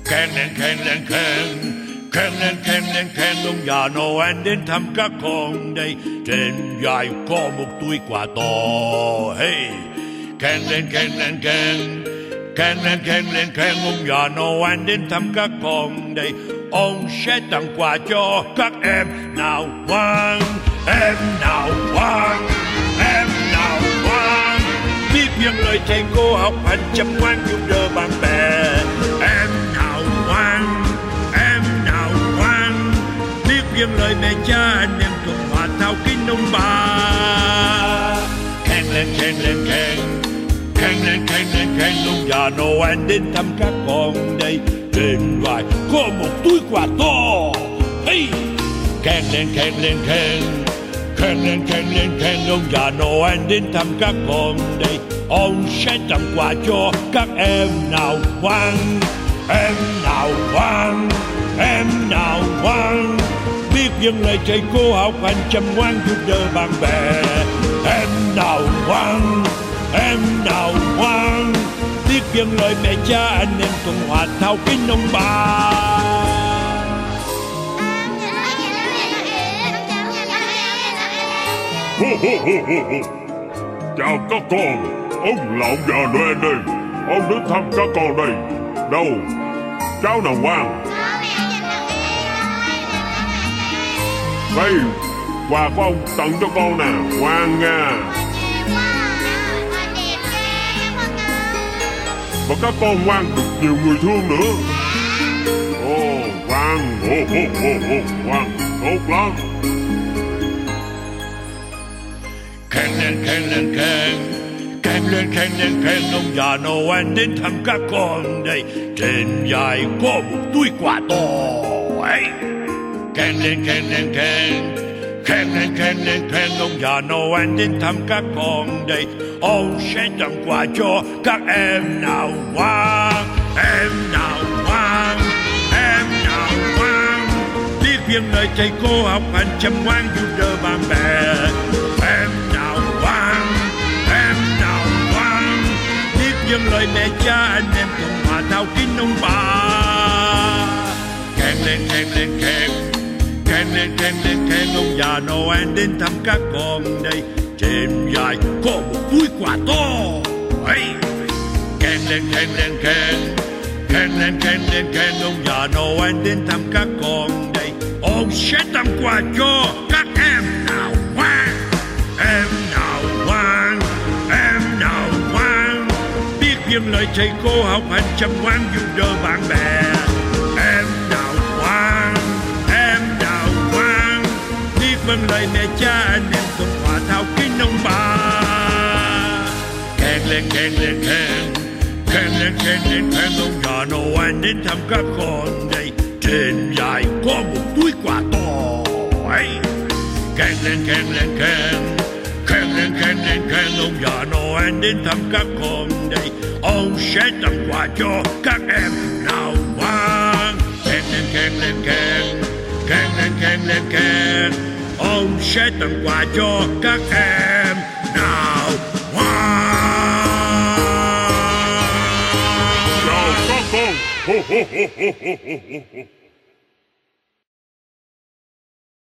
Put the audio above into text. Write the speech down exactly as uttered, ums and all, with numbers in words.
Khen lên khen lên khen, khen lên khen lên khen ông già Noel đến thăm các con đây. Trên vai có một túi quà to. Hey, khen lên khen lên khen, khen lên khen lên khen ông già Noel đến thăm các con đây. Ông sẽ tặng quà cho các em nào ngoan, em nào ngoan, em nào ngoan. Biết vâng lời thầy cô học hành chăm ngoan giúp đỡ bạn bè. Em nào ngoan, em nào ngoan. Biết vâng lời mẹ cha anh em cùng hòa thao kính ông bà. Khen lên khen lên khen, khen lên khen lên khen ông già Noel đến thăm các con đây. Trên vai có một túi quà to. Hey, khen lên khen lên khen, khen lên khen lên khen ông già Noel đến thăm các con đây. Ông sẽ tặng quà cho các em nào ngoan, em nào ngoan, em nào ngoan. Biết vâng lời thầy cô học hành chăm ngoan giúp đỡ bạn bè. Em nào ngoan, em nào ngoan. Biết vâng lời mẹ cha anh em cùng hòa thao kính ông bà. Chào các con, ông là ông già Noel đây. Ông đến thăm các con đây. Đâu, cháu nào ngoan? Đây, quà của ông tặng cho con nè, ngoan nha. Và các con ngoan được nhiều người thương nữa. Ồ, ngoan, ồ, ồ, ồ, ồ, ngoan, tốt lắm. Khen lên khen lên khen, khen lên khen lên khen ông già Noel đến thăm các con đây. Trên vai có một túi quà to. Hey, khen lên khen lên khen, khen lên khen lên khen ông già Noel đến thăm các con đây. Ông sẽ tặng quà cho các em nào ngoan, em nào ngoan, em nào ngoan. Biết vâng lời thầy cô học hành chăm ngoan giúp đỡ bạn bè. Em nào ngoan, em nào ngoan. Biết vâng lời mẹ cha anh em cùng hòa thao kính ông bà. Khen lên khen lên khen, khen lên khen lên khen ông già Noel đến thăm các con đây. Trên vai có một túi quà to. Hey, khen lên khen lên khen, khen lên khen lên khen ông già Noel đến thăm các con đây. Ông sẽ tặng quà cho các em nào ngoan, em nào ngoan, em nào ngoan. Biết vâng lời thầy cô học hành chăm ngoan giúp đỡ bạn bè. Em nào ngoan, em nào ngoan. Biết vâng lời mẹ cha anh em cùng hòa thao kính ông bà. Khen lên khen lên khen, khen lên khen lên khen ông già Noel đến thăm các con đây. Trên vai có một túi quà to. Hey, khen lên khen lên khen, khen lên khen lên khen ông già Noel đến thăm các con đây. Ông sẽ tặng quà cho các em nào ngoan. Khen lên khen lên khen, khen lên khen lên khen. Ông sẽ tặng quà cho các em nào ngoan. Chào các con.